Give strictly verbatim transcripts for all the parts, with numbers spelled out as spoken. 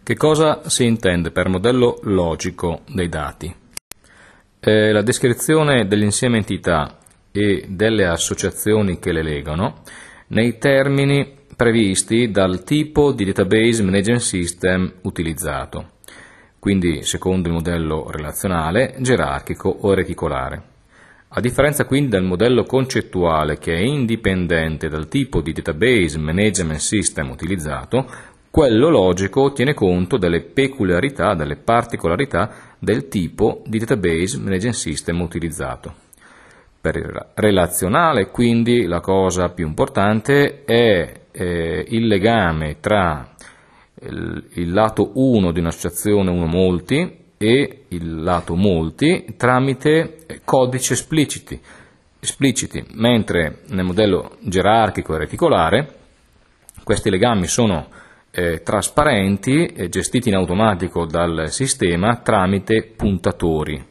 Che cosa si intende per modello logico dei dati? Eh, la descrizione dell'insieme entità e delle associazioni che le legano nei termini previsti dal tipo di Database Management System utilizzato, quindi secondo il modello relazionale, gerarchico o reticolare. A differenza quindi del modello concettuale, che è indipendente dal tipo di Database Management System utilizzato, quello logico tiene conto delle peculiarità, delle particolarità del tipo di Database Management System utilizzato. Per il relazionale, quindi, la cosa più importante è eh, il legame tra il, il lato uno di un'associazione uno molti e il lato molti tramite codici espliciti, espliciti, mentre nel modello gerarchico e reticolare questi legami sono eh, trasparenti e gestiti in automatico dal sistema tramite puntatori.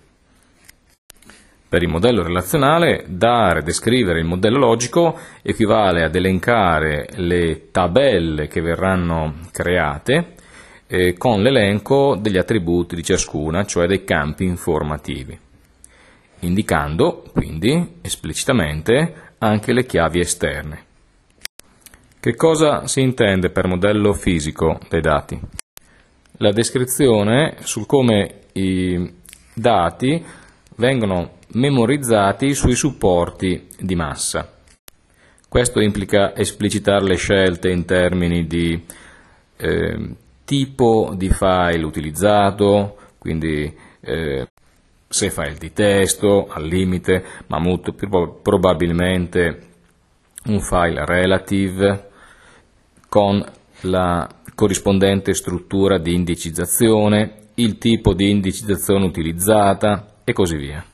Per il modello relazionale, dare e descrivere il modello logico equivale ad elencare le tabelle che verranno create eh, con l'elenco degli attributi di ciascuna, cioè dei campi informativi, indicando quindi esplicitamente anche le chiavi esterne. Che cosa si intende per modello fisico dei dati? La descrizione su come i dati vengono memorizzati sui supporti di massa. Questo implica esplicitare le scelte in termini di eh, tipo di file utilizzato, quindi eh, se file di testo al limite, ma molto più probabilmente un file relative con la corrispondente struttura di indicizzazione, il tipo di indicizzazione utilizzata e così via.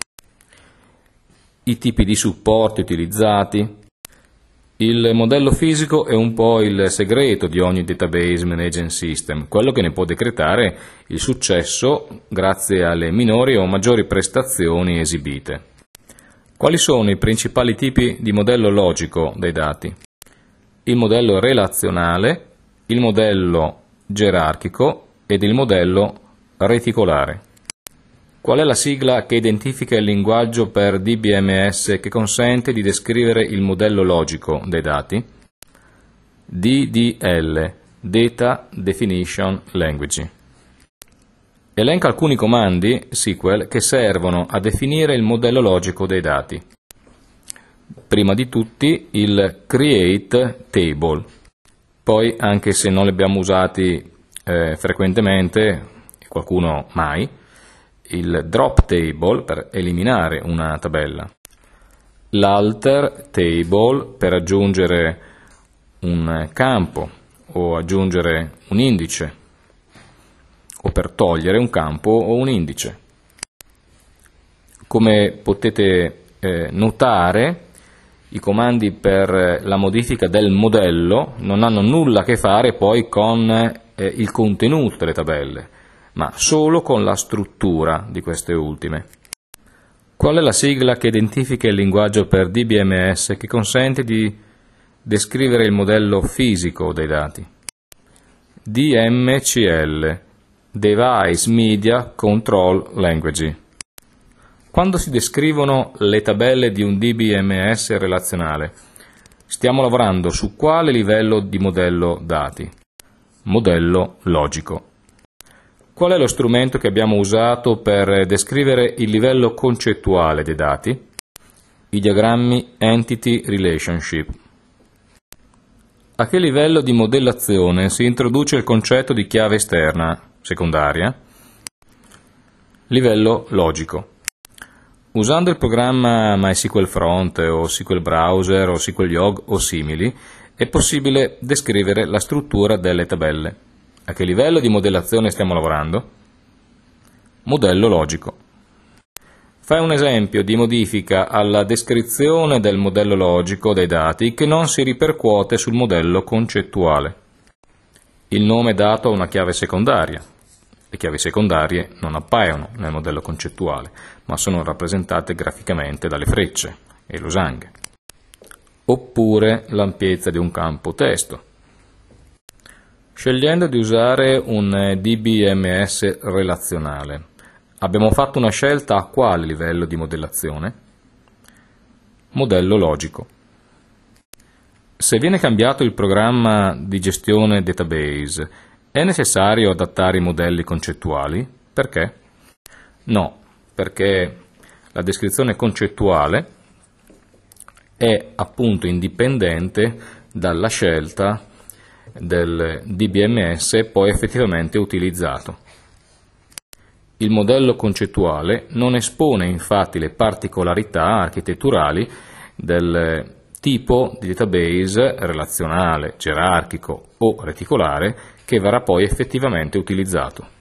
I tipi di supporti utilizzati. Il modello fisico è un po' il segreto di ogni Database Management System, quello che ne può decretare il successo grazie alle minori o maggiori prestazioni esibite. Quali sono i principali tipi di modello logico dei dati? Il modello relazionale, il modello gerarchico ed il modello reticolare. Qual è la sigla che identifica il linguaggio per D B M S che consente di descrivere il modello logico dei dati? D D L, Data Definition Language. Elenca alcuni comandi S Q L che servono a definire il modello logico dei dati. Prima di tutti il Create Table, poi, anche se non li abbiamo usati eh, frequentemente, qualcuno mai, il Drop Table per eliminare una tabella, l'Alter Table per aggiungere un campo o aggiungere un indice o per togliere un campo o un indice. Come potete eh, notare, i comandi per la modifica del modello non hanno nulla a che fare poi con eh, il contenuto delle tabelle, ma solo con la struttura di queste ultime. Qual è la sigla che identifica il linguaggio per D B M S che consente di descrivere il modello fisico dei dati? D M C L, Device Media Control Language. Quando si descrivono le tabelle di un D B M S relazionale, stiamo lavorando su quale livello di modello dati? Modello logico. Qual è lo strumento che abbiamo usato per descrivere il livello concettuale dei dati? I diagrammi Entity Relationship. A che livello di modellazione si introduce il concetto di chiave esterna, secondaria? Livello logico. Usando il programma MySQL Front o S Q L Browser o S Q L Yog o simili, è possibile descrivere la struttura delle tabelle. A che livello di modellazione stiamo lavorando? Modello logico. Fai un esempio di modifica alla descrizione del modello logico dei dati che non si ripercuote sul modello concettuale. Il nome è dato a una chiave secondaria. Le chiavi secondarie non appaiono nel modello concettuale, ma sono rappresentate graficamente dalle frecce e losanghe. Oppure l'ampiezza di un campo testo. Scegliendo di usare un D B M S relazionale, abbiamo fatto una scelta a quale livello di modellazione? Modello logico. Se viene cambiato il programma di gestione database, è necessario adattare i modelli concettuali? Perché? No, perché la descrizione concettuale è appunto indipendente dalla scelta del D B M S poi effettivamente utilizzato. Il modello concettuale non espone infatti le particolarità architetturali del tipo di database relazionale, gerarchico o reticolare che verrà poi effettivamente utilizzato.